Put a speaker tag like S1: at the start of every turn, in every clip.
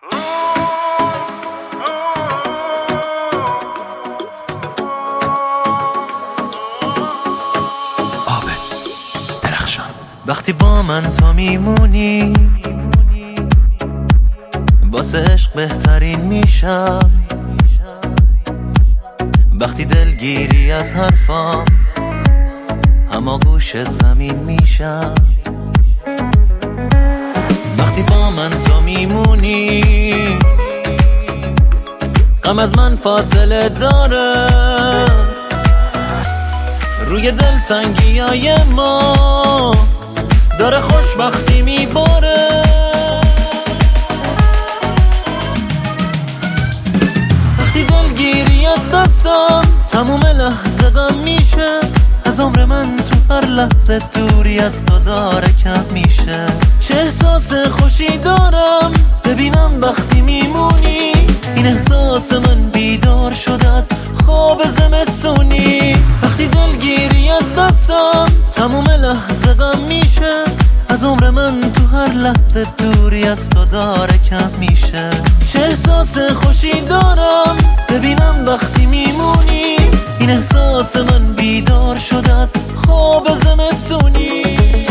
S1: آب درخشان. وقتی با من تو میمونی واسه عشق بهترین میشم، وقتی دلگیری از حرفام اما گوش زمین میشم، وقتی با من تو میمونی غم از من فاصله داره، روی دلتنگی های ما داره خوشبختی میباره، وقتی دلگیری از دستم تموم لحظه غم میشه، از عمر من تو هر لحظه دوری از تو داره کم میشه، چه احساس خوشی دارم ببینم وقتی میمونی، این احساس من بیدار شده از خواب زمستونی، وقتی دلگیری از دستم تموم لحظه غم میشه، از عمر من تو هر لحظه دوری از تو داره کم میشه، چه احساس خوشی دارم ببینم وقتی میمونی، این احساس من بیدار شده از خواب زمستونی.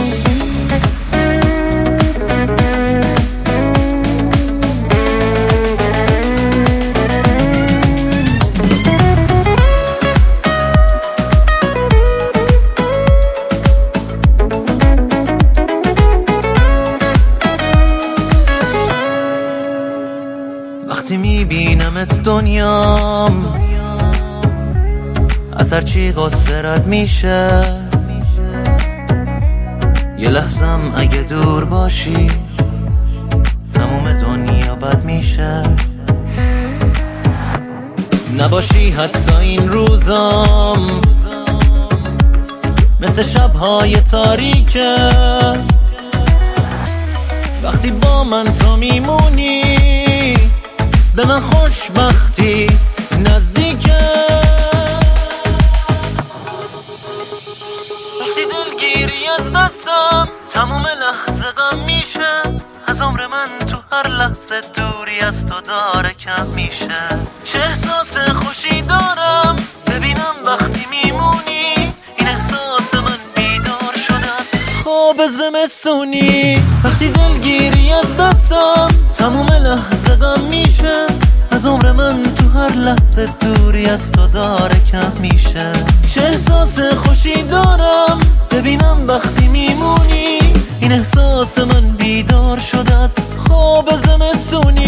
S1: وقتی میبینمت دنیام از هرچی غصه رد میشه، یه لحظم اگه دور باشی تموم دنیا بد میشه، نباشی حتی این روزام مثل شبهای تاریکه، وقتی با من تو میمونی به من خوشبختی نزدیکه، وقتی دلگیری از دستم تموم لحظه غم میشه، از عمر من تو هر لحظه دوری از تو داره کم میشه، چه احساس خوشی دارم ببینم وقتی میمونی، این احساس من بیدار شده از خواب زمستونی، وقتی دلگیری از دستم تموم لحظه غم میشه، از عمر من تو هر لحظه دوری از تو داره کم میشه، چه احساس خوشی دارم ببینم وقتی میمونی، این احساس من بیدار شده از خواب زمستونی.